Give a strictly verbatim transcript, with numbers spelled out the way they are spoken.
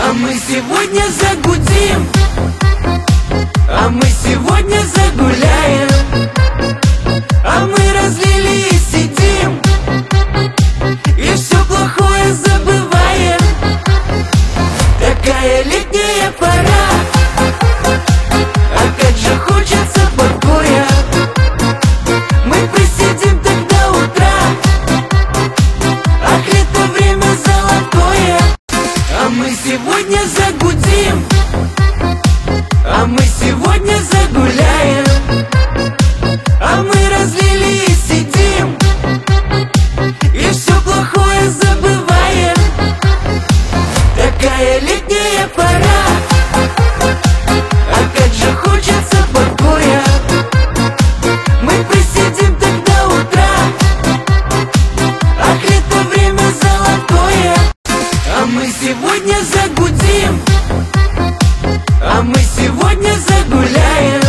А мы сегодня загудим, а мы сегодня загуляем, а мы разлили и сидим, и все плохое забываем. Такая летняя пора, а как же хочется покоя. Мы просидим так до утра, ах, лето время золотое. А мы сегодня загудим, а мы сегодня загуляем, а мы разлили и сидим, и все плохое забываем. Такая летняя пора, а как же хочется покоя. Мы просидим так до утра, ах, лето время золотое. А мы сегодня загудим, а мы сегодня загуляем,